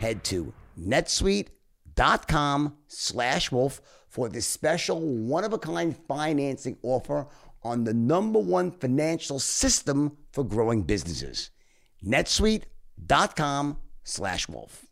head to netsuite.com/wolf for this special one-of-a-kind financing offer on the #1 financial system for growing businesses. netsuite.com/wolf.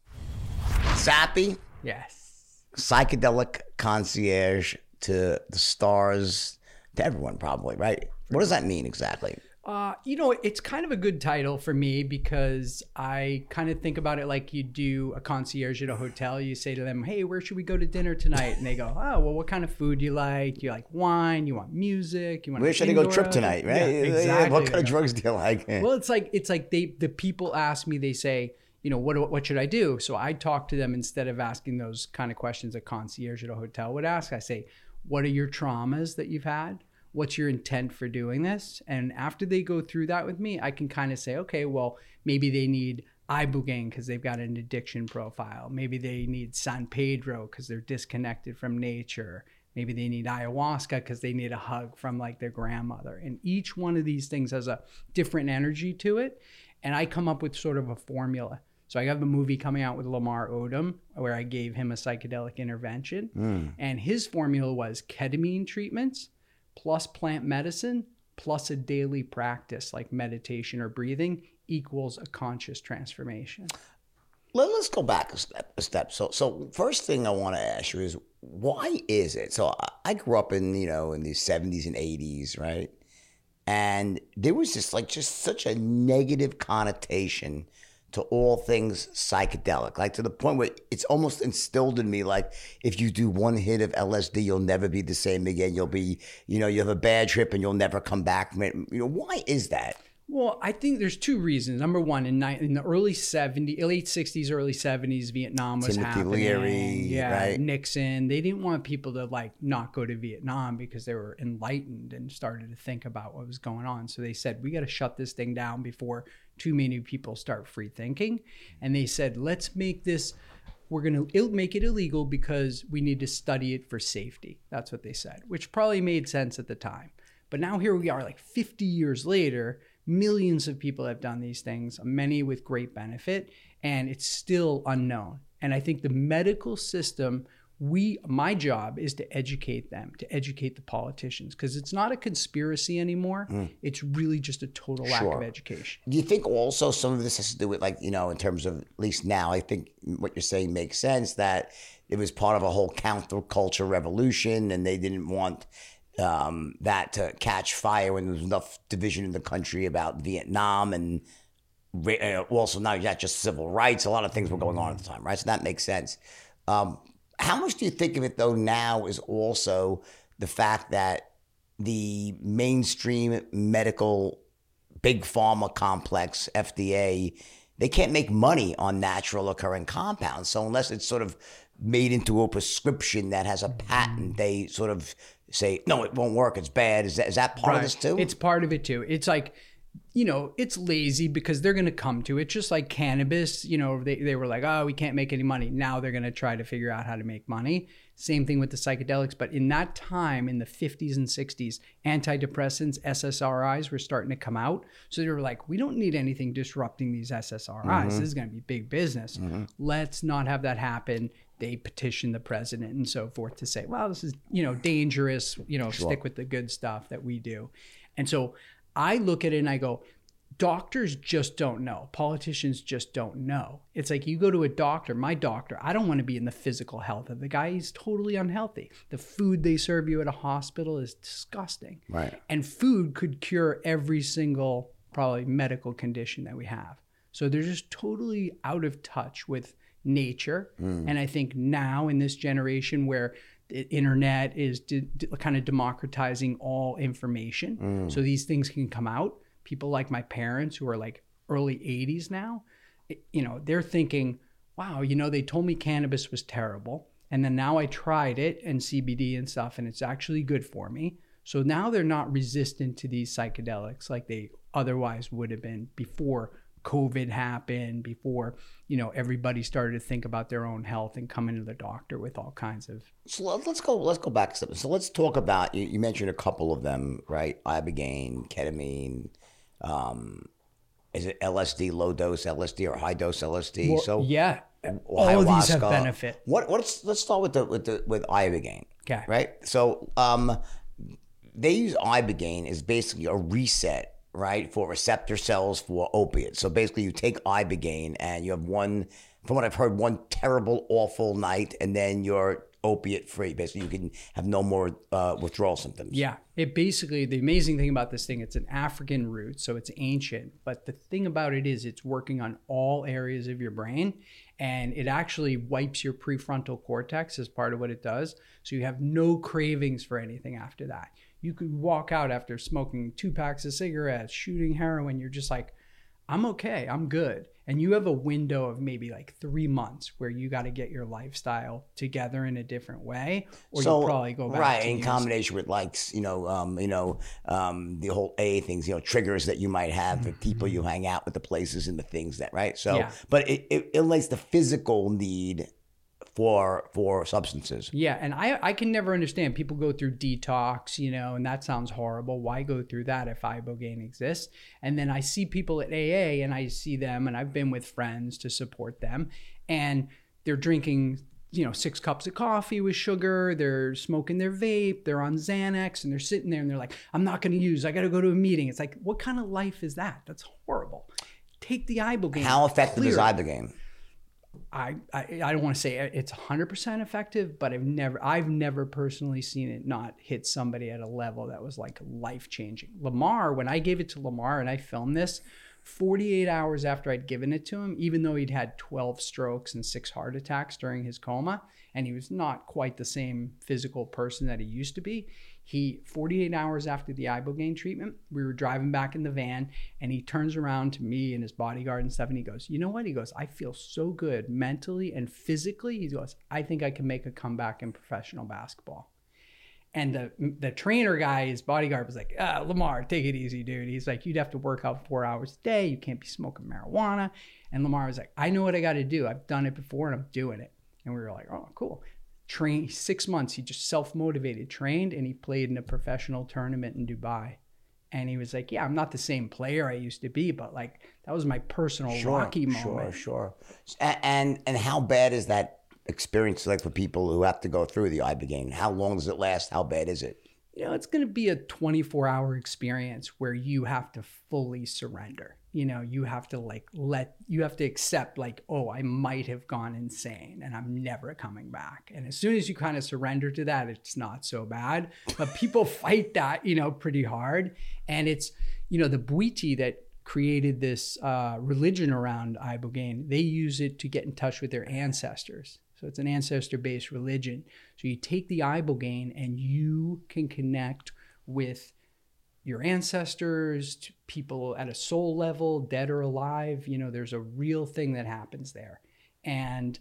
Sappy, Yes. psychedelic concierge to the stars, to everyone probably, right? What does that mean exactly? It's kind of a good title for me because I kind of think about it like you do a concierge at a hotel. You say to them, hey, where should we go to dinner tonight? And they go, oh, well, what kind of food do you like? Do you like wine? You want music? You want Where should I go trip tonight, right? Yeah, exactly. What kind of drugs do you like? Well, it's like the people ask me, they say, what should I do? So I talk to them instead of asking those kind of questions a concierge at a hotel would ask. I say, what are your traumas that you've had? What's your intent for doing this? And after they go through that with me, I can kind of say, okay, well, maybe they need ibogaine because they've got an addiction profile. Maybe they need San Pedro because they're disconnected from nature. Maybe they need ayahuasca because they need a hug from like their grandmother. And each one of these things has a different energy to it. And I come up with sort of a formula. So I have a movie coming out with Lamar Odom where I gave him a psychedelic intervention. And his formula was ketamine treatments plus plant medicine plus a daily practice like meditation or breathing equals a conscious transformation. Let's go back a step. So first thing I want to ask you is, why is it? So I grew up in the 70s and 80s, right? And there was just such a negative connotation to all things psychedelic, like to the point where it's almost instilled in me, like if you do one hit of LSD, you'll never be the same again. You'll be, you have a bad trip and you'll never come back from it. Why is that? Well, I think there's two reasons. Number one, in the late 60s, early 70s, Vietnam was Timothy happening. Leary, right? Nixon. They didn't want people to not go to Vietnam because they were enlightened and started to think about what was going on. So they said, we got to shut this thing down before too many people start free thinking. And they said, let's make this, we're going to make it illegal because we need to study it for safety. That's what they said, which probably made sense at the time. But now here we are, like 50 years later, millions of people have done these things, many with great benefit, and it's still unknown. And I think the medical system, my job is to educate them, to educate the politicians, because it's not a conspiracy anymore. It's really just a total lack of education. Do you think also some of this has to do with in terms of, at least now, I think what you're saying makes sense, that it was part of a whole counterculture revolution and they didn't want that to catch fire when there was enough division in the country about Vietnam, and also now you got just civil rights. A lot of things were going on at the time, right? So that makes sense. How much do you think of it, though, now is also the fact that the mainstream medical big pharma complex, FDA, they can't make money on natural occurring compounds. So unless it's sort of made into a prescription that has a patent, they sort of say, no, it won't work, it's bad. Is that part of this too? It's part of it too. It's like, it's lazy because they're going to come to it. Just like cannabis, they were like, oh, we can't make any money. Now they're going to try to figure out how to make money. Same thing with the psychedelics. But in that time, in the 50s and 60s, antidepressants, SSRIs were starting to come out. So they were like, we don't need anything disrupting these SSRIs. This is going to be big business. Let's not have that happen. They petitioned the president and so forth to say, well, this is, dangerous, stick with the good stuff that we do. And so I look at it and I go, doctors just don't know. Politicians just don't know. It's like you go to a doctor, my doctor, I don't want to be in the physical health of the guy. He's totally unhealthy. The food they serve you at a hospital is disgusting. Right. And food could cure every single probably medical condition that we have. So they're just totally out of touch with nature. And I think now in this generation where the internet is kind of democratizing all information, so these things can come out. People like my parents who are like early 80s now, they're thinking, wow, they told me cannabis was terrible. And then now I tried it and CBD and stuff, and it's actually good for me. So now they're not resistant to these psychedelics like they otherwise would have been before COVID happened, before, everybody started to think about their own health and coming to the doctor with all kinds of. So let's go back a step. So let's talk about, you mentioned a couple of them, right? Ibogaine, ketamine, is it LSD, low dose LSD or high dose LSD? Well, yeah. All of these have benefit. Let's start with ibogaine. Okay. Right. So they use ibogaine as basically a reset, right, for receptor cells for opiates. So basically, you take ibogaine and you have one, from what I've heard, one terrible, awful night, and then you're opiate free. Basically, you can have no more withdrawal symptoms. Yeah. It basically, the amazing thing about this thing, it's an African root, so it's ancient. But the thing about it is it's working on all areas of your brain, and it actually wipes your prefrontal cortex as part of what it does. So you have no cravings for anything after that. You could walk out after smoking 2 packs of cigarettes, shooting heroin. You're just like, I'm okay, I'm good. And you have a window of maybe like 3 months where you got to get your lifestyle together in a different way, or you'll probably go back. Right, in combination with like, the whole A things, triggers that you might have, the people you hang out with, the places and the things that, right? So, yeah. But it eliminates the physical need for substances. Yeah, and I can never understand. People go through detox, and that sounds horrible. Why go through that if ibogaine exists? And then I see people at AA, and I see them, and I've been with friends to support them, and they're drinking 6 cups of coffee with sugar, they're smoking their vape, they're on Xanax, and they're sitting there and they're like, I'm not going to use, I got to go to a meeting. It's like, what kind of life is that? That's horrible. Take the ibogaine. How effective is ibogaine? I don't want to say it's 100% effective, but I've never personally seen it not hit somebody at a level that was like life-changing. Lamar, when I gave it to Lamar and I filmed this, 48 hours after I'd given it to him, even though he'd had 12 strokes and 6 heart attacks during his coma, and he was not quite the same physical person that he used to be, 48 hours after the ibogaine treatment, we were driving back in the van, and he turns around to me and his bodyguard and stuff, and he goes, you know what? He goes, I feel so good mentally and physically. He goes, I think I can make a comeback in professional basketball. And the trainer guy, his bodyguard, was like, Lamar, take it easy, dude. He's like, you'd have to work out 4 hours a day. You can't be smoking marijuana. And Lamar was like, I know what I got to do. I've done it before and I'm doing it. And we were like, oh, cool. 6 months, he just self-motivated, trained, and he played in a professional tournament in Dubai. And he was like, yeah, I'm not the same player I used to be, but like that was my personal Rocky moment. Sure. And how bad is that experience like for people who have to go through the ibogaine? How long does it last? How bad is it? It's going to be a 24-hour experience where you have to fully surrender. You have to you have to accept like, oh, I might have gone insane and I'm never coming back. And as soon as you kind of surrender to that, it's not so bad. But people fight that, pretty hard. And it's, the Bwiti that created this religion around ibogaine, they use it to get in touch with their ancestors. So it's an ancestor-based religion. So you take the ibogaine and you can connect with your ancestors, to people at a soul level, dead or alive. There's a real thing that happens there. And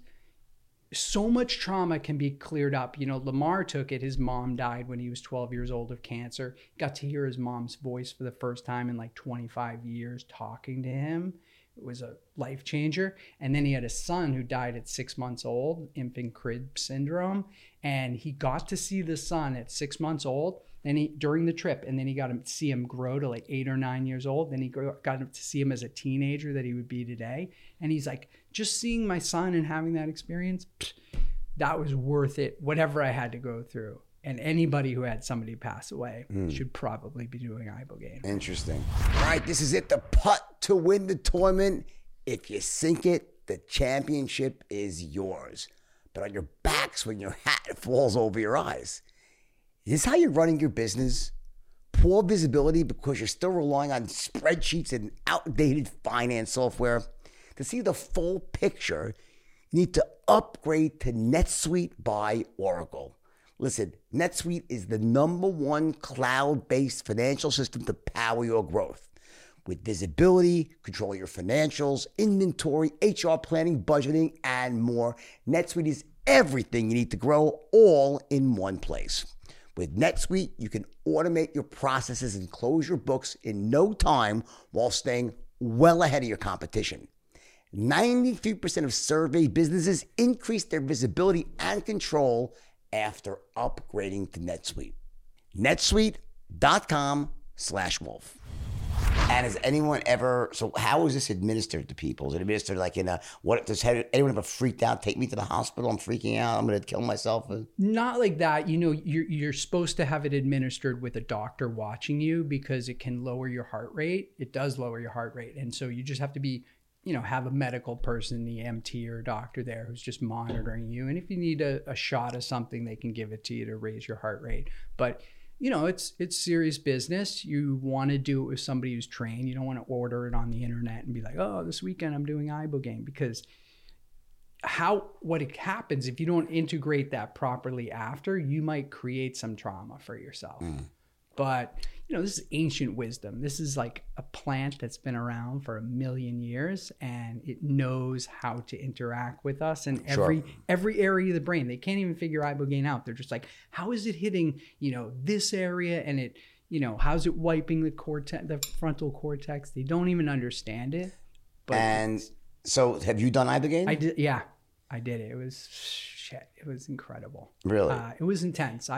so much trauma can be cleared up. Lamar took it. His mom died when he was 12 years old of cancer. Got to hear his mom's voice for the first time in like 25 years talking to him. It was a life changer. And then he had a son who died at 6 months old, infant crib syndrome. And he got to see the son at 6 months old during the trip. And then he got to see him grow to like 8 or 9 years old. Then he got to see him as a teenager that he would be today. And he's like, just seeing my son and having that experience, that was worth it, whatever I had to go through. And anybody who had somebody pass away should probably be doing ibogaine. Interesting. All right, this is it. The putt to win the tournament. If you sink it, the championship is yours. But on your backs when your hat falls over your eyes. Is this how you're running your business? Poor visibility because you're still relying on spreadsheets and outdated finance software? To see the full picture, you need to upgrade to NetSuite by Oracle. Listen, NetSuite is the #1 cloud-based financial system to power your growth. With visibility, control your financials, inventory, HR planning, budgeting, and more, NetSuite is everything you need to grow all in one place. With NetSuite, you can automate your processes and close your books in no time while staying well ahead of your competition. 93% of surveyed businesses increase their visibility and control after upgrading to NetSuite. NetSuite.com/Wolf. And has anyone ever? So how is this administered to people? Is it administered like in a what? Does anyone ever freaked out? Take me to the hospital. I'm freaking out. I'm going to kill myself. Not like that. You know, you're supposed to have it administered with a doctor watching you because it can lower your heart rate. It does lower your heart rate, and so you just have to be, you know, have a medical person, the EMT or a doctor there who's just monitoring you. And if you need a shot of something, they can give it to you to raise your heart rate. But you know, it's serious business. You want to do it with somebody who's trained. You don't want to order it on the internet and be like, oh, this weekend I'm doing ibogaine, because what happens if you don't integrate that properly after, you might create some trauma for yourself. But you know, this is ancient wisdom. This is like a plant that's been around for 1 million years, and it knows how to interact with us in every area of the brain. They can't even figure ibogaine out. They're just like, how is it hitting, you know, this area, and it, you know, how's it wiping the frontal cortex? They don't even understand it. But and so, have you done ibogaine? I did. Yeah, I did it. It was shit. It was incredible. Really? It was intense.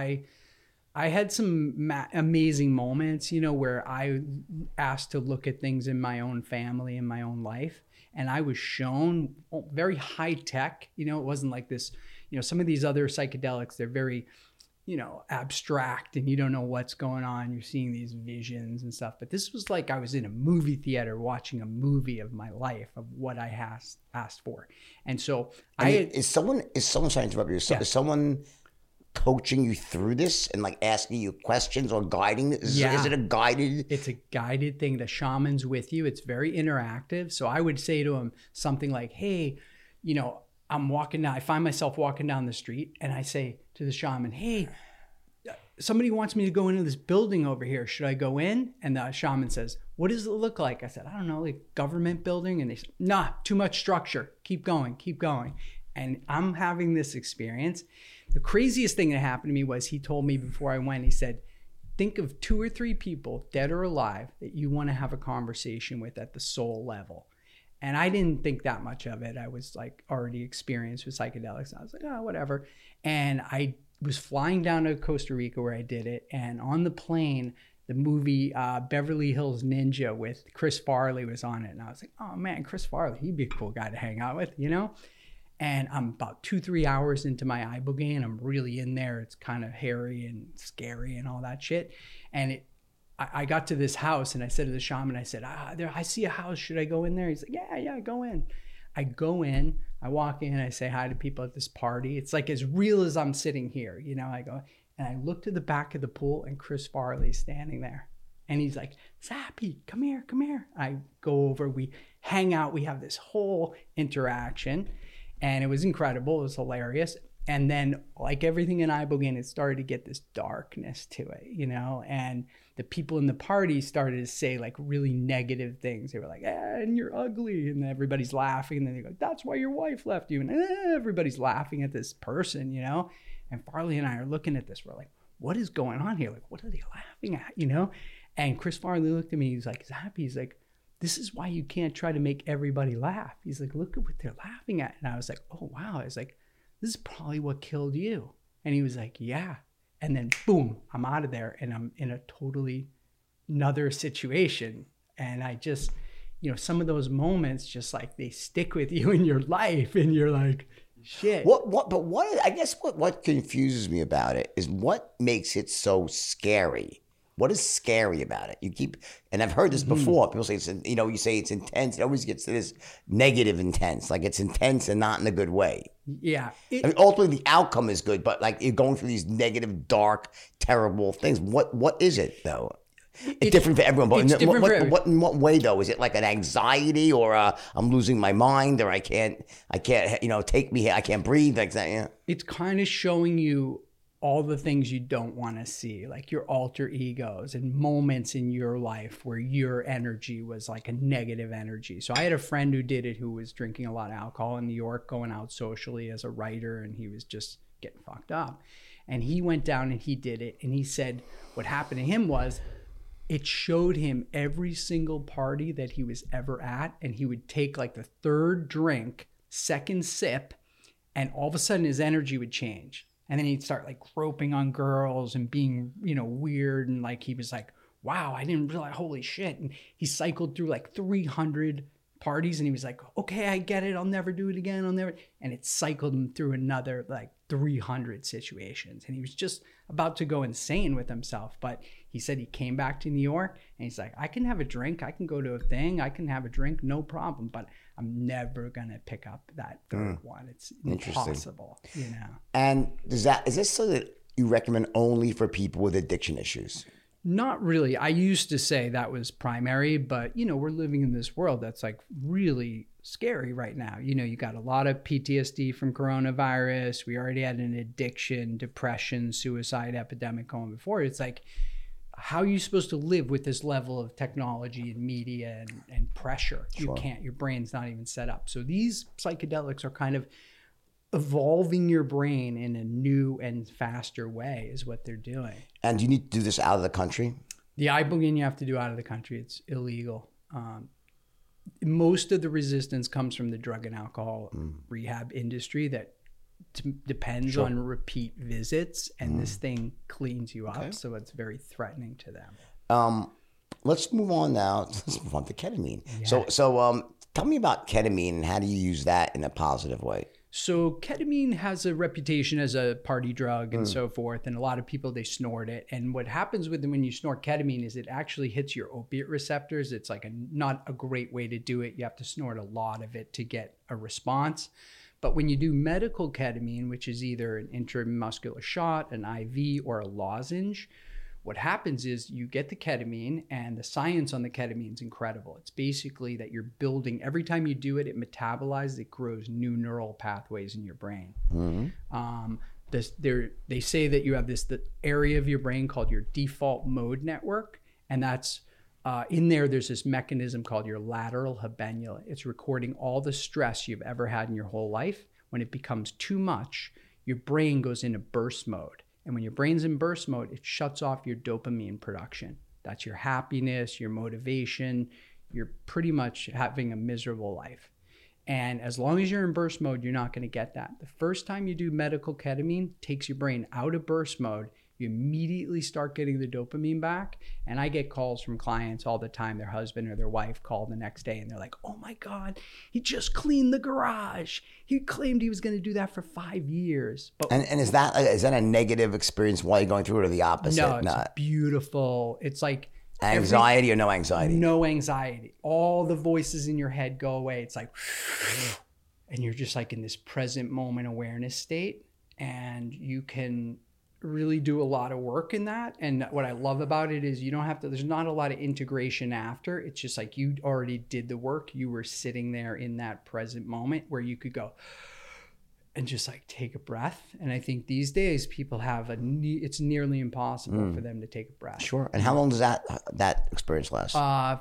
I had some amazing moments, you know, where I asked to look at things in my own family and my own life. And I was shown very high tech, you know, it wasn't like this, you know, some of these other psychedelics, they're very, you know, abstract and you don't know what's going on. You're seeing these visions and stuff. But this was like I was in a movie theater watching a movie of my life, of what I asked for. And so is someone trying to interrupt you? Is someone coaching you through this and like asking you questions or guiding? Is it a guided? It's a guided thing. The shaman's with you. It's very interactive. So I would say to him something like, hey, you know, I find myself walking down the street and I say to the shaman, hey, somebody wants me to go into this building over here. Should I go in? And the shaman says, what does it look like? I said, I don't know, like government building. And they said, nah, too much structure. Keep going, keep going. And I'm having this experience. The craziest thing that happened to me was he told me before I went, he said, think of 2 or 3 people, dead or alive, that you want to have a conversation with at the soul level. And I didn't think that much of it. I was like already experienced with psychedelics. I was like, oh, whatever. And I was flying down to Costa Rica where I did it. And on the plane, the movie Beverly Hills Ninja with Chris Farley was on it. And I was like, oh man, Chris Farley, he'd be a cool guy to hang out with, you know? And I'm about 2-3 hours into my ibogaine. I'm really in there. It's kind of hairy and scary and all that shit. And I got to this house and I said to the shaman, I said, I see a house. Should I go in there? He's like, yeah, go in. I go in, I walk in, I say hi to people at this party. It's like as real as I'm sitting here, you know, I go, and I look to the back of the pool and Chris Farley's standing there. And he's like, Zappy, come here. I go over, we hang out, we have this whole interaction. And it was incredible. It was hilarious. And then, like everything in ibogaine, it started to get this darkness to it, you know? And the people in the party started to say like really negative things. They were like, and you're ugly. And everybody's laughing. And then they go, that's why your wife left you. And everybody's laughing at this person, you know? And Farley and I are looking at this. We're like, what is going on here? Like, what are they laughing at, you know? And Chris Farley looked at me. He's like, Zappy, he's like, this is why you can't try to make everybody laugh. He's like, look at what they're laughing at. And I was like, oh, wow. I was like, this is probably what killed you. And he was like, yeah. And then boom, I'm out of there and I'm in a totally another situation. And I just, you know, some of those moments just like they stick with you in your life and you're like, shit. I guess what confuses me about it is what makes it so scary. What is scary about it? And I've heard this before. People say, you say it's intense. It always gets to this negative intense. Like it's intense and not in a good way. Yeah. Ultimately, the outcome is good, but like you're going through these negative, dark, terrible things. What is it, though? It's different for everyone. But in what way, though? Is it like an anxiety or I'm losing my mind or I can't, take me here. I can't breathe. Like that, yeah. It's kind of showing you all the things you don't want to see, like your alter egos and moments in your life where your energy was like a negative energy. So I had a friend who did it, who was drinking a lot of alcohol in New York, going out socially as a writer, and he was just getting fucked up. And he went down and he did it. And he said what happened to him was it showed him every single party that he was ever at. And he would take like the 3rd drink, 2nd sip, and all of a sudden his energy would change. And then he'd start like groping on girls and being, weird. And like, he was like wow, I didn't realize, holy shit. And he cycled through like 300 parties and he was like, okay, I get it. I'll never do it again. And it cycled him through another like 300 situations. And he was just about to go insane with himself. But he said he came back to New York and he's like, I can have a drink. I can go to a thing. I can have a drink. No problem. But I'm never going to pick up that third one. It's impossible, you know? And is this so that you recommend only for people with addiction issues? Not really. I used to say that was primary, but you know, we're living in this world that's like really scary right now. You know, you got a lot of PTSD from coronavirus. We already had an addiction, depression, suicide epidemic going before. It's like, how are you supposed to live with this level of technology and media and pressure? Sure. You can't, your brain's not even set up. So these psychedelics are kind of evolving your brain in a new and faster way is what they're doing. And do you need to do this out of the country? The ibogaine you have to do out of the country. It's illegal. Most of the resistance comes from the drug and alcohol rehab industry that depends on repeat visits, and this thing cleans you up, so it's very threatening to them. Let's move on now. Let's move on to ketamine. Yeah. So tell me about ketamine and how do you use that in a positive way? So ketamine has a reputation as a party drug and so forth. And a lot of people, they snort it. And what happens with them when you snort ketamine is it actually hits your opiate receptors. It's like not a great way to do it. You have to snort a lot of it to get a response. But when you do medical ketamine, which is either an intramuscular shot, an IV, or a lozenge, what happens is you get the ketamine, and the science on the ketamine is incredible. It's basically that you're building, every time you do it, it metabolizes, it grows new neural pathways in your brain. They say that you have the area of your brain called your default mode network, and that's in there's this mechanism called your lateral habenula. It's recording all the stress you've ever had in your whole life. When it becomes too much, your brain goes into burst mode. And when your brain's in burst mode, it shuts off your dopamine production. That's your happiness, your motivation. You're pretty much having a miserable life. And as long as you're in burst mode, you're not going to get that. The first time you do medical ketamine, takes your brain out of burst mode, you immediately start getting the dopamine back. And I get calls from clients all the time. Their husband or their wife call the next day and they're like, oh my God, he just cleaned the garage. He claimed he was going to do that for 5 years. But and is that a negative experience while you're going through it, or the opposite? No, it's beautiful. It's like anxiety or no anxiety? No anxiety. All the voices in your head go away. It's like, and you're just like in this present moment awareness state, and you can really do a lot of work in that. And what I love about it is you don't have to, there's not a lot of integration after. It's just like you already did the work. You were sitting there in that present moment where you could go and just like take a breath. And I think these days people have it's nearly impossible for them to take a breath. Sure. And how long does that experience last?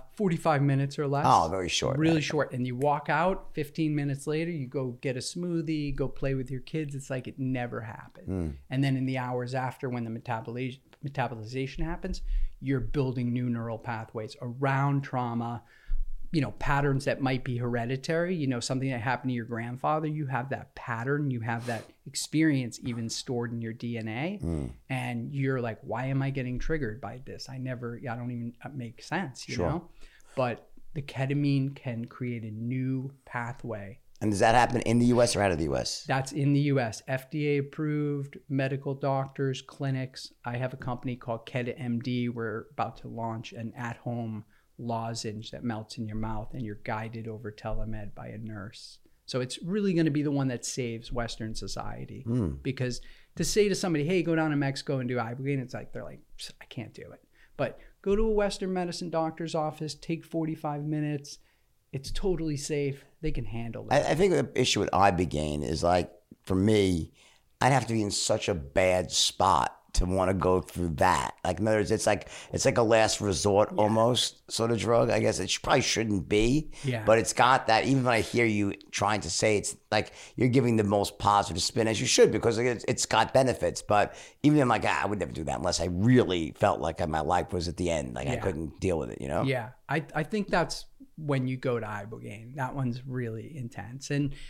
45 minutes or less. Oh, very short. Really short. And you walk out 15 minutes later, you go get a smoothie, go play with your kids. It's like it never happened. And then in the hours after, when the metabolization happens, you're building new neural pathways around trauma, patterns that might be hereditary, something that happened to your grandfather. You have that pattern, you have that experience even stored in your DNA. And you're like, why am I getting triggered by this? I don't even make sense, you know? But the ketamine can create a new pathway. And does that happen in the US or out of the US? That's in the US. FDA approved, medical doctors, clinics. I have a company called KetaMD. We're about to launch an at-home lozenge that melts in your mouth, and you're guided over telemed by a nurse. So it's really going to be the one that saves Western society. Because to say to somebody, hey, go down to Mexico and do ibogaine, it's like, they're like, I can't do it. But go to a Western medicine doctor's office, take 45 minutes. It's totally safe. They can handle it. I think the issue with ibogaine is, like, for me, I'd have to be in such a bad spot to want to go through that. Like, in other words, it's like a last resort almost sort of drug. I guess it probably shouldn't be, but it's got that. Even when I hear you trying to say it's like you're giving the most positive spin, as you should, because it's got benefits. But even I'm like, I would never do that unless I really felt like my life was at the end. Like I couldn't deal with it, Yeah, I think that's when you go to ibogaine. That one's really intense. And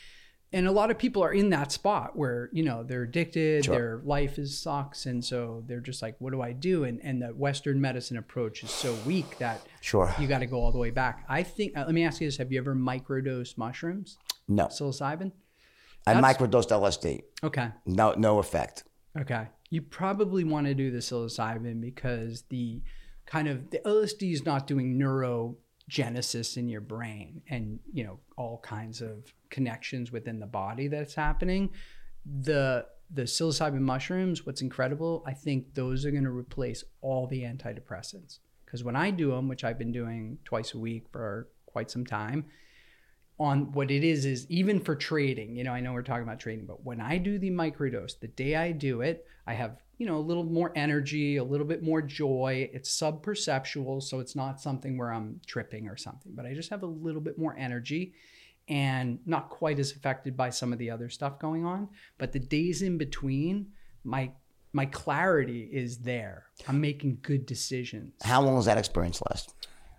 And a lot of people are in that spot where, you know, they're addicted, Sure. their life sucks. And so they're just like, what do I do? And the Western medicine approach is so weak that Sure. you got to go all the way back. I think, let me ask you this. Have you ever microdosed mushrooms? No. Psilocybin? I microdosed LSD. Okay. No effect. Okay. You probably want to do the psilocybin because the LSD is not doing neurogenesis in your brain and, you know, all kinds of connections within the body that's happening. The psilocybin mushrooms, what's incredible, I think those are going to replace all the antidepressants. Because when I do them, which I've been doing twice a week for quite some time, on what it is even for trading, you know, I know we're talking about trading, but when I do the microdose, the day I do it, I have, you know, a little more energy, a little bit more joy. It's sub-perceptual, so it's not something where I'm tripping or something, but I just have a little bit more energy and not quite as affected by some of the other stuff going on. But the days in between, my clarity is there. I'm making good decisions. How long does that experience last?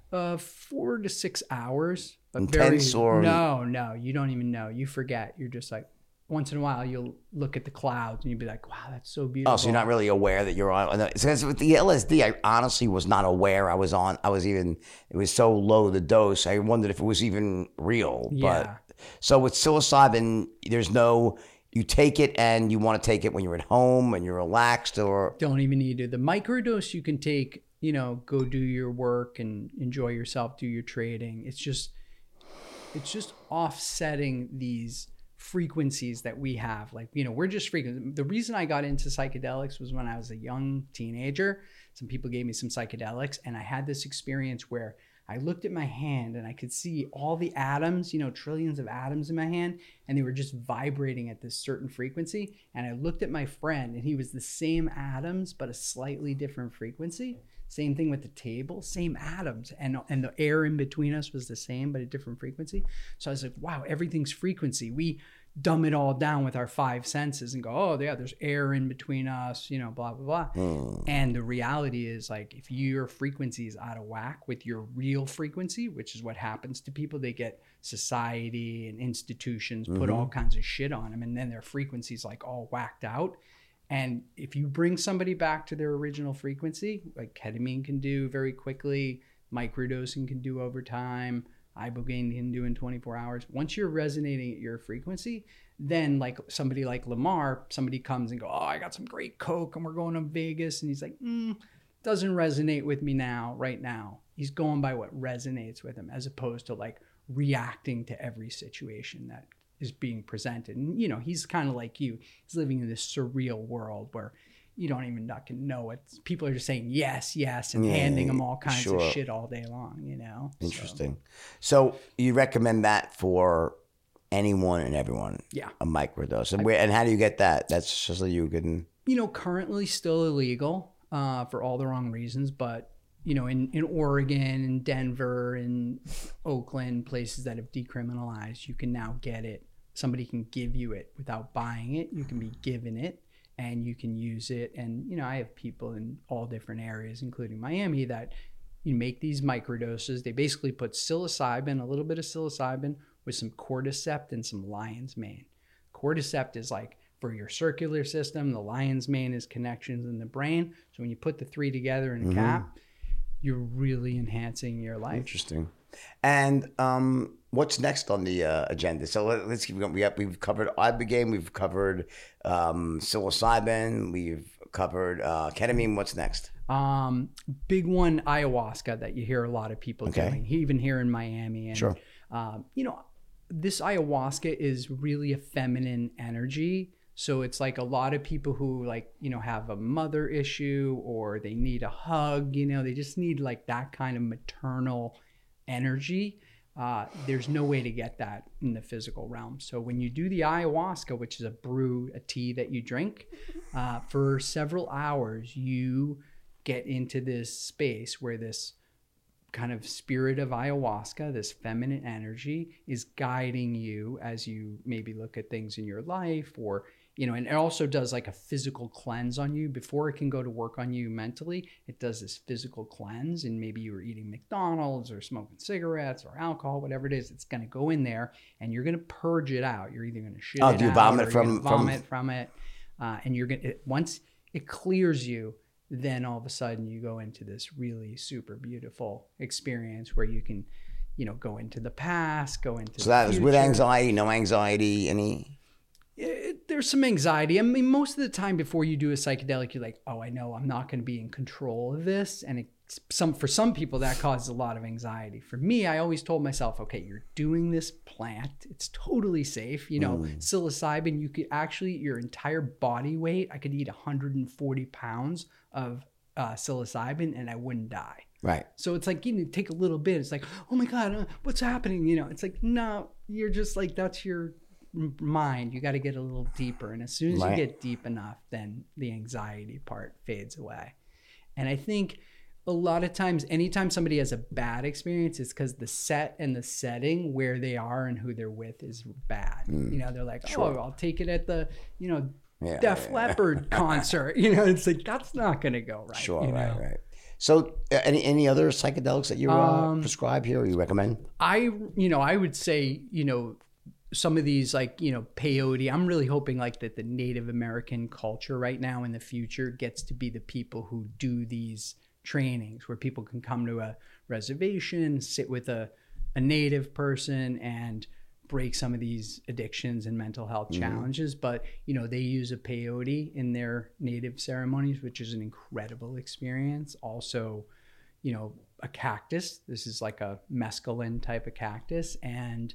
4 to 6 hours. But Intense or no, you don't even know. You forget. You're just like, once in a while you'll look at the clouds and you'll be like, wow, that's so beautiful. Oh, so you're not really aware that you're on. Because with the LSD, I honestly was not aware I was on. It was so low the dose. I wondered if it was even real. Yeah. But so with psilocybin, you take it and you want to take it when you're at home and you're relaxed, or don't even need to. The microdose you can take, you know, go do your work and enjoy yourself, do your trading. It's just offsetting these frequencies that we have. Like, you know, we're just frequent. The reason I got into psychedelics was when I was a young teenager. Some people gave me some psychedelics and I had this experience where I looked at my hand and I could see all the atoms, you know, trillions of atoms in my hand, and they were just vibrating at this certain frequency. And I looked at my friend and he was the same atoms, but a slightly different frequency. Same thing with the table, same atoms. And the air in between us was the same, but a different frequency. So I was like, wow, everything's frequency. We dumb it all down with our 5 senses and go, oh yeah, there's air in between us, you know, blah, blah, blah. And the reality is, like, if your frequency is out of whack with your real frequency, which is what happens to people, they get society and institutions put all kinds of shit on them, and then their frequency's like all whacked out. And if you bring somebody back to their original frequency, like ketamine can do very quickly, microdosing can do over time, ibogaine can do in 24 hours. Once you're resonating at your frequency, then like somebody like Lamar, somebody comes and go, oh, I got some great Coke and we're going to Vegas. And he's like, doesn't resonate with me now, right now. He's going by what resonates with him, as opposed to like reacting to every situation that is being presented. And, you know, he's kind of like you. He's living in this surreal world where you don't even know it. People are just saying yes, and handing them all kinds of shit all day long, you know? Interesting. So you recommend that for anyone and everyone? Yeah. A microdose. And how do you get that? That's just so you can... You know, currently still illegal for all the wrong reasons, but you know, in Oregon and Denver and Oakland, places that have decriminalized, you can now get it. Somebody can give you it without buying it. You can be given it and you can use it. And, you know, I have people in all different areas, including Miami, that you make these microdoses. They basically put psilocybin, a little bit of psilocybin with some cordyceps and some lion's mane. Cordyceps is like for your circular system. The lion's mane is connections in the brain. So when you put the three together in a cap, you're really enhancing your life. Interesting. And what's next on the agenda? So let's keep going. We've covered ibogaine, we've covered psilocybin, we've covered ketamine. What's next? Big one, ayahuasca, that you hear a lot of people doing, even here in Miami. And, sure. You know, this ayahuasca is really a feminine energy. So it's like a lot of people who, like, you know, have a mother issue or they need a hug, you know, they just need like that kind of maternal energy. There's no way to get that in the physical realm. So when you do the ayahuasca, which is a tea that you drink, for several hours, you get into this space where this kind of spirit of ayahuasca, this feminine energy, is guiding you as you maybe look at things in your life, or and it also does like a physical cleanse on you before it can go to work on you mentally. It does this physical cleanse, and maybe you were eating McDonald's or smoking cigarettes or alcohol, whatever it is. It's going to go in there, and you're going to purge it out. You're either going to shit it out, do you vomit or from from it, and you're going to once it clears you, then all of a sudden you go into this really super beautiful experience where you can, go into the past, go into so that is with anxiety, no anxiety, any? There's some anxiety. I mean, most of the time before you do a psychedelic, you're like, oh, I know I'm not going to be in control of this. And for some people, that causes a lot of anxiety. For me, I always told myself, okay, you're doing this plant. It's totally safe. Psilocybin, you could actually, your entire body weight, I could eat 140 pounds of psilocybin and I wouldn't die. Right. So it's like, take a little bit. It's like, oh my God, what's happening? It's like, no, you're just like, that's your mind. You got to get a little deeper. And as soon as you get deep enough, then the anxiety part fades away. And I think a lot of times, anytime somebody has a bad experience, it's because the set and the setting where they are and who they're with is bad. They're like, oh, I'll take it at the, Def Leppard concert. It's like, that's not going to go right. Sure, right. So any other psychedelics that you prescribe here or you recommend? I would say, some of these like, peyote, I'm really hoping like that the Native American culture right now in the future gets to be the people who do these trainings where people can come to a reservation, sit with a Native person and break some of these addictions and mental health challenges. But, they use a peyote in their Native ceremonies, which is an incredible experience. Also, a cactus. This is like a mescaline type of cactus. And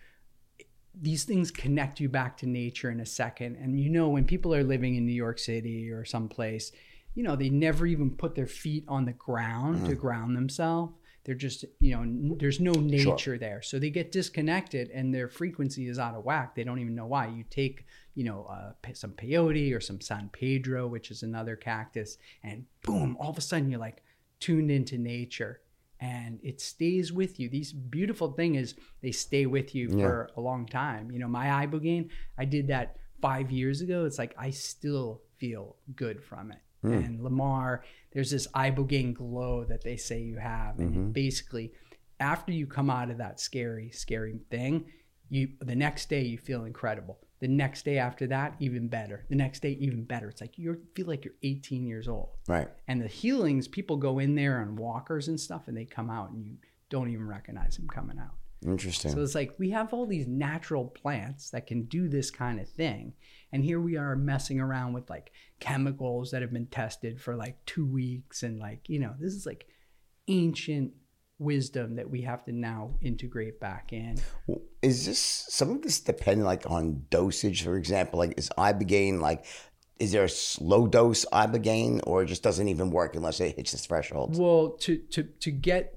these things connect you back to nature in a second. And when people are living in New York City or someplace, they never even put their feet on the ground to ground themselves. They're just, there's no nature there. So they get disconnected and their frequency is out of whack. They don't even know why. You take, some peyote or some San Pedro, which is another cactus, and boom, all of a sudden you're like tuned into nature. And it stays with you. These beautiful thing is they stay with you for a long time. My Ibogaine, I did that 5 years ago. It's like I still feel good from it. And Lamar, there's this Ibogaine glow that they say you have. And basically, after you come out of that scary thing, the next day you feel incredible. The next day after that, even better. The next day, even better. It's like you feel like you're 18 years old. Right. And the healings, people go in there on walkers and stuff, and they come out, and you don't even recognize them coming out. Interesting. So it's like we have all these natural plants that can do this kind of thing. And here we are messing around with like chemicals that have been tested for like 2 weeks. And like, this is like ancient wisdom that we have to now integrate back in. Is this some of this depend like on dosage? For example, like is Ibogaine like, is there a slow dose Ibogaine or it just doesn't even work unless it hits this threshold? Well, to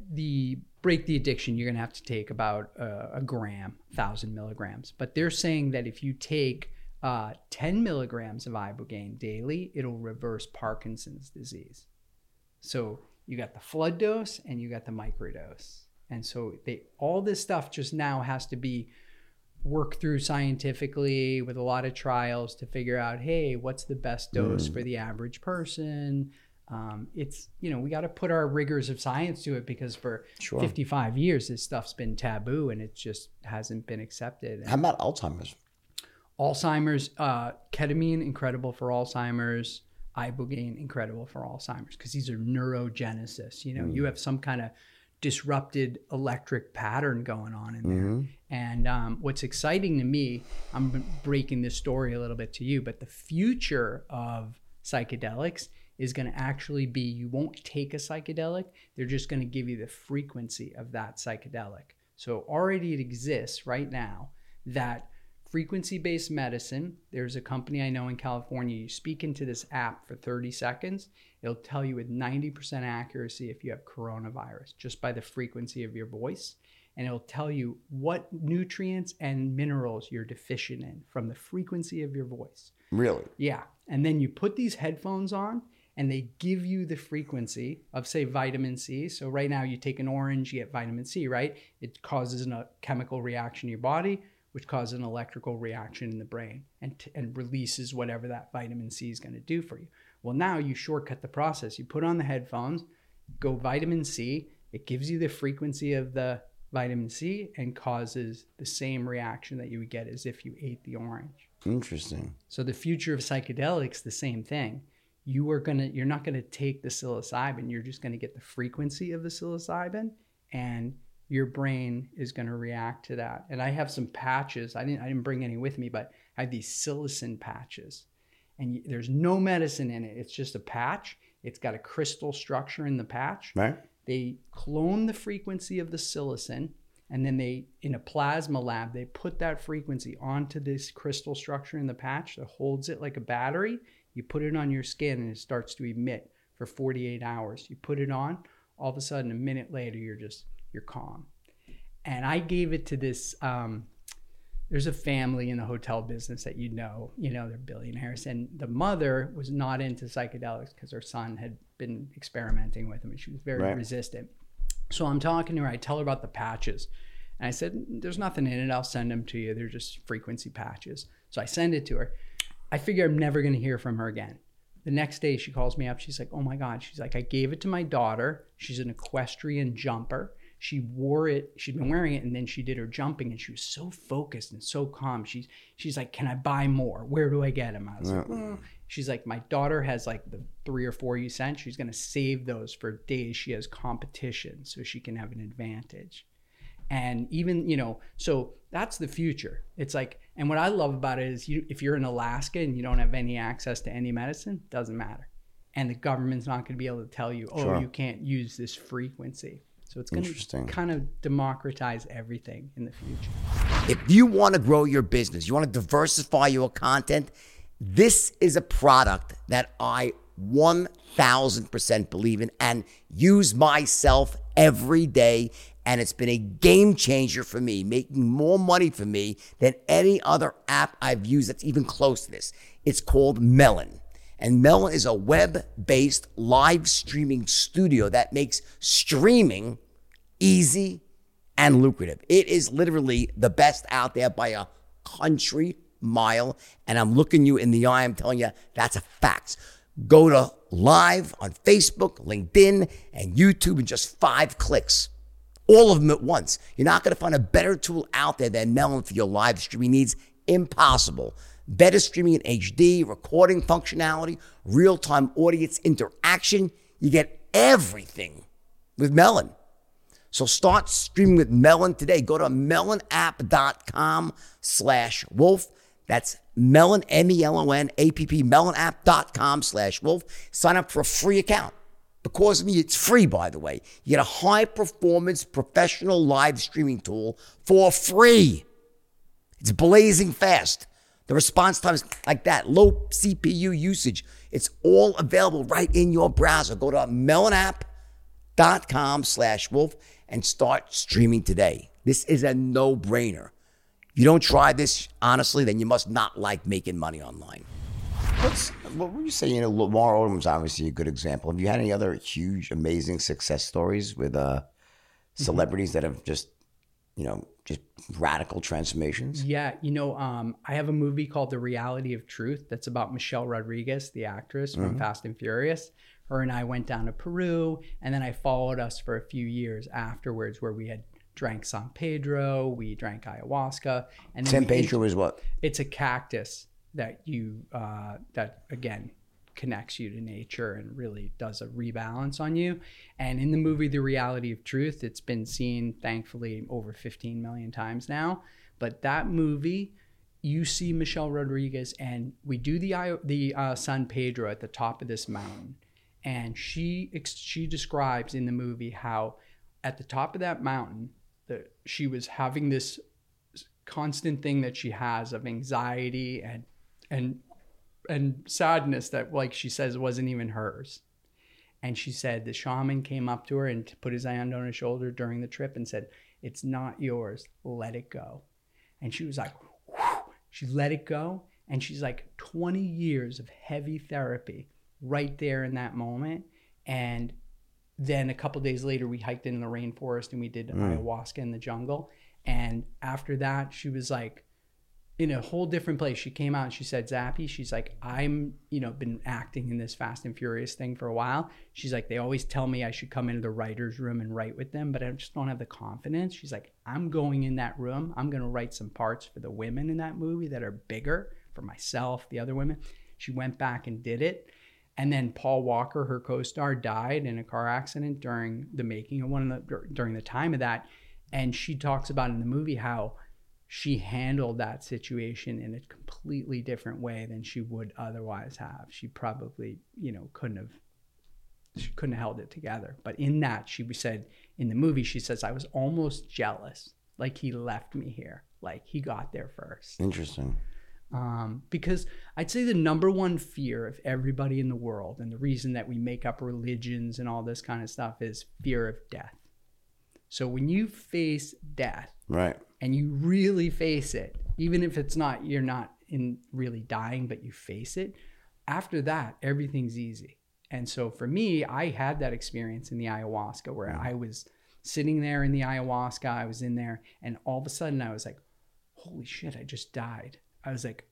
break the addiction, you're gonna have to take about a gram, 1,000 milligrams. But they're saying that if you take 10 milligrams of Ibogaine daily, it'll reverse Parkinson's disease. So you got the flood dose and you got the microdose. And so all this stuff just now has to be worked through scientifically with a lot of trials to figure out, hey, what's the best dose for the average person? It's, we got to put our rigors of science to it because for 55 years, this stuff's been taboo and it just hasn't been accepted. How about Alzheimer's? Alzheimer's, ketamine, incredible for Alzheimer's. Ibogaine, incredible for Alzheimer's because these are neurogenesis. You have some kind of disrupted electric pattern going on in there. And what's exciting to me, I'm breaking this story a little bit to you, but the future of psychedelics is going to actually be, you won't take a psychedelic, they're just going to give you the frequency of that psychedelic. So already it exists right now that frequency-based medicine, there's a company I know in California, you speak into this app for 30 seconds, it'll tell you with 90% accuracy if you have coronavirus, just by the frequency of your voice. And it'll tell you what nutrients and minerals you're deficient in from the frequency of your voice. Really? Yeah. And then you put these headphones on and they give you the frequency of, say, vitamin C. So right now you take an orange, you get vitamin C, right? It causes a chemical reaction in your body, which causes an electrical reaction in the brain and releases whatever that vitamin C is going to do for you. Well, now you shortcut the process. You put on the headphones, go vitamin C. It gives you the frequency of the vitamin C and causes the same reaction that you would get as if you ate the orange. Interesting. So the future of psychedelics, the same thing. You're not gonna take the psilocybin. You're just gonna get the frequency of the psilocybin, and your brain is gonna react to that. And I have some patches. I didn't bring any with me, but I have these psilocin patches, and there's no medicine in it. It's just a patch. It's got a crystal structure in the patch. Right. They clone the frequency of the psilocin, and then in a plasma lab, they put that frequency onto this crystal structure in the patch that holds it like a battery. You put it on your skin and it starts to emit for 48 hours. You put it on, all of a sudden, a minute later, you're calm. And I gave it to this, there's a family in the hotel business that they're billionaires. And the mother was not into psychedelics because her son had been experimenting with them and she was very resistant. So I'm talking to her, I tell her about the patches. And I said, there's nothing in it, I'll send them to you. They're just frequency patches. So I send it to her. I figure I'm never gonna hear from her again. The next day she calls me up, she's like, oh my God. She's like, I gave it to my daughter. She's an equestrian jumper. She wore it, she'd been wearing it, and then she did her jumping, and she was so focused and so calm. She's like, can I buy more? Where do I get them? I was like, well. She's like, my daughter has like the 3 or 4 you sent. She's gonna save those for days she has competition so she can have an advantage. And even, so that's the future. It's like, and what I love about it is if you're in Alaska and you don't have any access to any medicine, doesn't matter. And the government's not gonna be able to tell you, you can't use this frequency. So it's going to kind of democratize everything in the future. If you want to grow your business, you want to diversify your content, this is a product that I 1000% believe in and use myself every day. And it's been a game changer for me, making more money for me than any other app I've used that's even close to this. It's called Melon. And Melon is a web-based live streaming studio that makes streaming easy and lucrative. It is literally the best out there by a country mile. And I'm looking you in the eye. I'm telling you, that's a fact. Go to live on Facebook, LinkedIn, and YouTube in just 5 clicks. All of them at once. You're not going to find a better tool out there than Melon for your live streaming needs. Impossible. Better streaming in HD, recording functionality, real-time audience interaction. You get everything with Melon. So start streaming with Melon today. Go to melonapp.com/wolf. That's Melon, MELON-APP, melonapp.com/wolf. Sign up for a free account. Because of me, it's free, by the way. You get a high-performance professional live streaming tool for free. It's blazing fast. The response time is like that, low CPU usage. It's all available right in your browser. Go to melonapp.com/wolf and start streaming today. This is a no-brainer. If you don't try this, honestly, then you must not like making money online. What would you say? Lamar Odom's obviously a good example. Have you had any other huge, amazing success stories with celebrities that have just radical transformations? Yeah, I have a movie called The Reality of Truth that's about Michelle Rodriguez, the actress from Fast and Furious. Her and I went down to Peru, and then I followed us for a few years afterwards where we had drank San Pedro, we drank ayahuasca. And then San Pedro is what? It's a cactus that that again connects you to nature and really does a rebalance on you. And in the movie The Reality of Truth, it's been seen thankfully over 15 million times now. But that movie, you see Michelle Rodriguez, and we do the San Pedro at the top of this mountain, and she describes in the movie how at the top of that mountain she was having this constant thing that she has of anxiety and sadness that, like she says, wasn't even hers. And she said the shaman came up to her and put his hand on her shoulder during the trip and said, "It's not yours, let it go." And she was like, whew. She let it go. And she's like 20 years of heavy therapy right there in that moment. And then a couple days later, we hiked in the rainforest and we did ayahuasca in the jungle. And after that, she was like, in a whole different place. She came out and she said, Zappy, she's like, I'm, been acting in this Fast and Furious thing for a while. She's like, they always tell me I should come into the writer's room and write with them, but I just don't have the confidence. She's like, I'm going in that room. I'm going to write some parts for the women in that movie that are bigger, for myself, the other women. She went back and did it. And then Paul Walker, her co-star, died in a car accident during the making of during the time of that. And she talks about in the movie how she handled that situation in a completely different way than she would otherwise have. She probably, couldn't have held it together. But in that, she said, in the movie, she says, I was almost jealous. Like he left me here. Like he got there first. Interesting. Because I'd say the number one fear of everybody in the world, and the reason that we make up religions and all this kind of stuff, is fear of death. So when you face death, right, and you really face it, even if you're not in really dying, but you face it, after that, everything's easy. And so for me, I had that experience in the ayahuasca where I was sitting there in the ayahuasca, I was in there, and all of a sudden I was like, holy shit, I just died. I was like,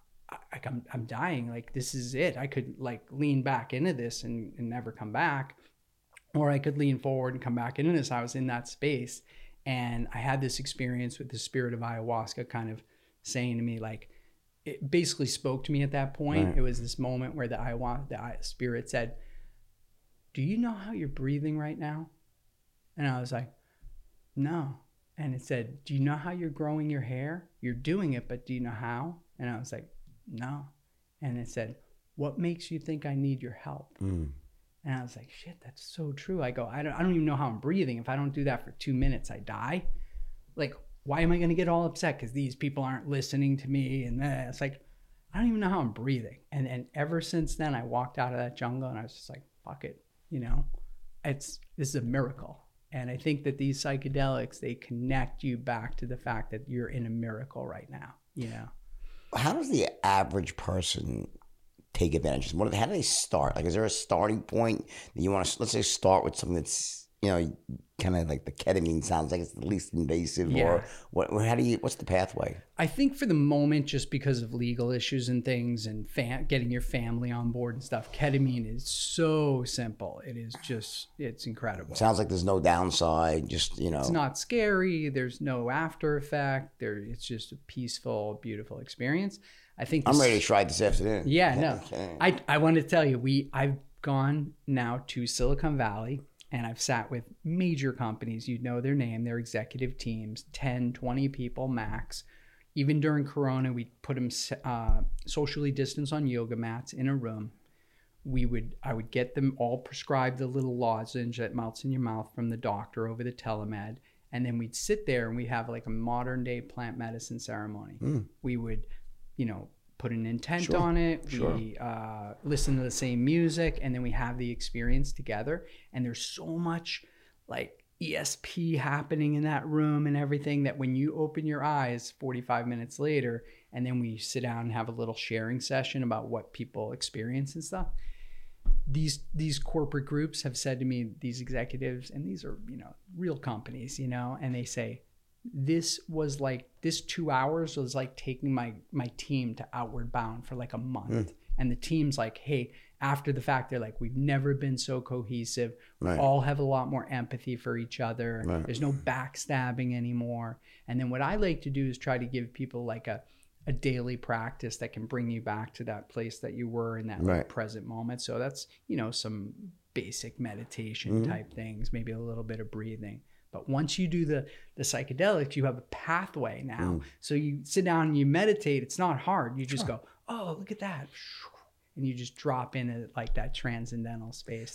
I'm dying. Like, this is it. I could like lean back into this and never come back, or I could lean forward and come back into this. I was in that space. And I had this experience with the spirit of ayahuasca kind of saying to me, like, it basically spoke to me at that point. Right. It was this moment where the spirit said, do you know how you're breathing right now? And I was like, no. And it said, do you know how you're growing your hair? You're doing it, but do you know how? And I was like, no. And it said, what makes you think I need your help? And I was like, shit, that's so true. I go, I don't even know how I'm breathing. If I don't do that for 2 minutes, I die. Like, why am I going to get all upset because these people aren't listening to me? And it's like, I don't even know how I'm breathing. And ever since then, I walked out of that jungle and I was just like, fuck it. This is a miracle. And I think that these psychedelics, they connect you back to the fact that you're in a miracle right now. How does the average person take advantage? How do they start? Like, is there a starting point that you want to, let's say, start with something that's, kind of like the ketamine sounds like it's the least invasive, or what's the pathway? I think for the moment, just because of legal issues and things and getting your family on board and stuff, ketamine is so simple. It is just, it's incredible. Sounds like there's no downside, just, It's not scary. There's no after effect. It's just a peaceful, beautiful experience. I think I'm ready to try it this afternoon. Yeah, no. I want to tell you, I've gone now to Silicon Valley, and I've sat with major companies. You know their name, their executive teams, 10, 20 people max. Even during Corona, we put them socially distanced on yoga mats in a room. I would get them all prescribed the little lozenge that melts in your mouth from the doctor over the telemed. And then we'd sit there and we'd have like a modern day plant medicine ceremony. We would, put an intent on it. We listen to the same music, and then we have the experience together. And there's so much like ESP happening in that room and everything that when you open your eyes 45 minutes later, and then we sit down and have a little sharing session about what people experience and stuff. These corporate groups have said to me, these executives, and these are, real companies, and they say, this 2 hours was like taking my team to Outward Bound for like a month. And the team's like, hey, after the fact, they're like, we've never been so cohesive. Right. We all have a lot more empathy for each other. Right. There's no backstabbing anymore. And then what I like to do is try to give people like a daily practice that can bring you back to that place that you were in that like present moment. So that's, some basic meditation type things, maybe a little bit of breathing. But once you do the psychedelics, you have a pathway now. So you sit down and you meditate. It's not hard. You just go, oh, look at that. And you just drop into like that transcendental space.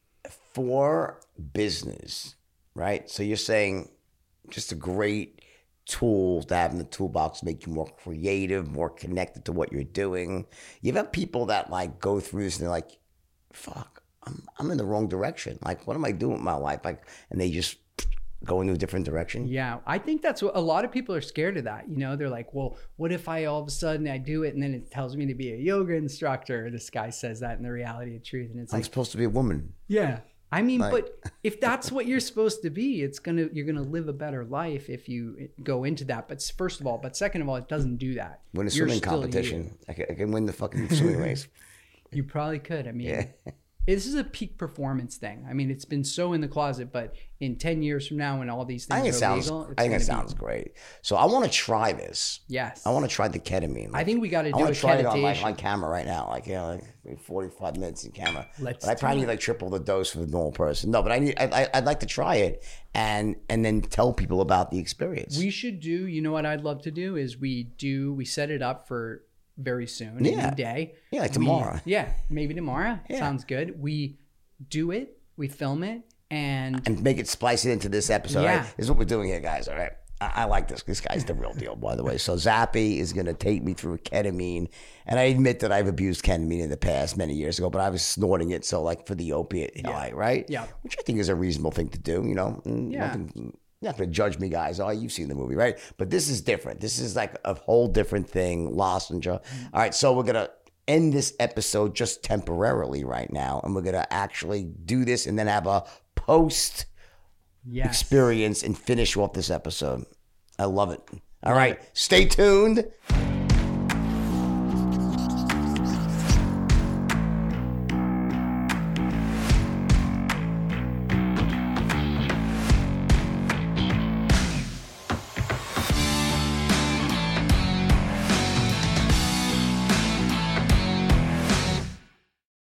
For business, right? So you're saying just a great tool to have in the toolbox to make you more creative, more connected to what you're doing. You've had people that like go through this and they're like, fuck, I'm in the wrong direction. Like, what am I doing with my life? Like, and they just go into a different direction. Yeah, I think that's what a lot of people are scared of that. They're like, well, what if I all of a sudden I do it and then it tells me to be a yoga instructor? This guy says that in The Reality of Truth. And it's I'm supposed to be a woman. Yeah. I mean, Like- but if that's what you're supposed to be, you're gonna live a better life if you go into that. But first of all, second of all, it doesn't do that. Win a You're swimming still you. competition. I can win the fucking swimming race. You probably could. I mean, this is a peak performance thing. I mean, it's been so in the closet, but in 10 years from now, when all these I things think are it legal, sounds. I think it sounds great. So I want to try this. Yes. I want to try the ketamine. I think we got to I do a want to try it on meditation. my camera right now. Like 45 minutes in camera. Let's But I probably do need like triple the dose for the normal person. No, but I'd like to try it and then tell people about the experience. We should do. You know what I'd love to do is we set it up for very soon. Yeah. Any day. Yeah, like tomorrow. Maybe tomorrow. Yeah. Sounds good. We do it. We film it and make it, splice it into this episode. Yeah. Right? This is what we're doing here, guys. All right. I like this. This guy's the real deal, by the way. So Zappy is going to take me through ketamine. And I admit that I've abused ketamine in the past many years ago, but I was snorting it. So like for the opiate high, right? Yeah. Which I think is a reasonable thing to do, you know? Yeah. You're not going to judge me, guys. Oh, you've seen the movie, right? But this is different. This is like a whole different thing. Lozenge. All right. So we're going to end this episode just temporarily right now. And we're going to actually do this and then have a post experience and finish off this episode. I love it. All right. Stay tuned.